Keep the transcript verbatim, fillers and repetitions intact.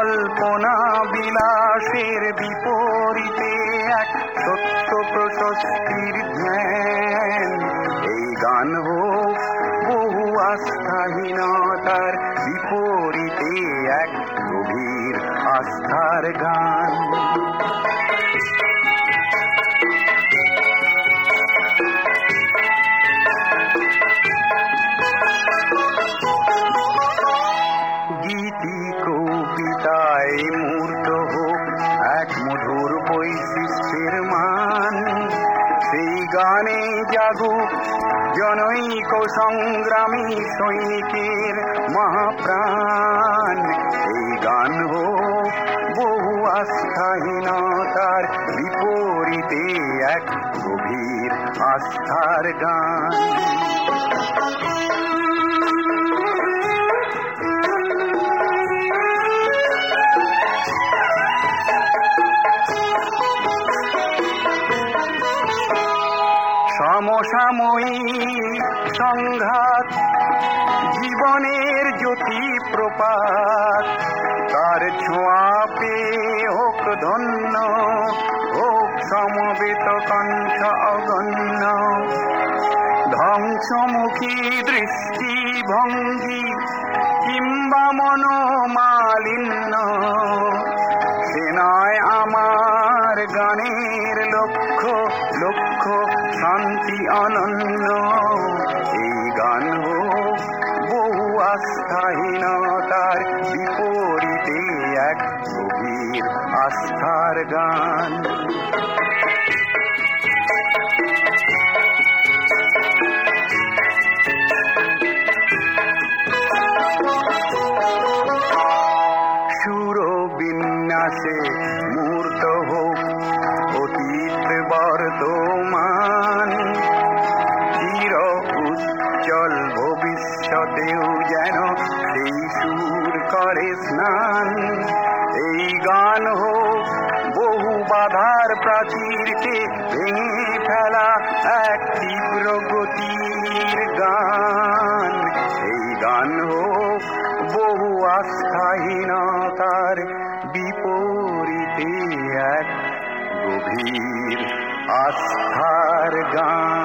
কল্পনা বিলাসের বিপরীতে এক সত্য প্রশস্তির ধ্যান। এই গান হোক বহু আস্থাহীনতার বিপরীতে এক গভীর আস্থার গান। গীতি কবিতায় মূর্ত হোক এক মধুর বৈশিষ্ট্যের মান। সেই গানে জাগুক জনৈক সংগ্রামী সৈনিকের মহাপ্রাণ। এই গান হোক বহু আস্থাহীনতার বিপরীতে এক গভীর আস্থার গান। সমসাময়িক সংঘাত জীবনের জ্যোতি প্রপাত, তার ছোঁয়া পেয়ে হোক ধন্য, হোক সমবেত কণ্ঠ অগণ্য। ধ্বংসমুখী দৃষ্টিভঙ্গি কিংবা মনোমালিন্য, সে নয় আমার গানের লক্ষ্য, লক্ষ্য শান্তি অনন্য। এই গান হোক বহু আস্থাহীনতার বিপরীতে এক গভীর আস্থার গান। সুরবিন্যাসে মূর্ত হোক অতীত বর্তমান, চির উজ্জ্বল ভবিষ্যতেও যেন সেই সুর করে স্নান। এই গান হোক বহু বাধার প্রাচীরকে ভেঙে ফেলা এক তীব্র গতির গান। এই গান হোক বহু আস্থাহীনতার বিপরীতে এক গভীর আস্থার গান।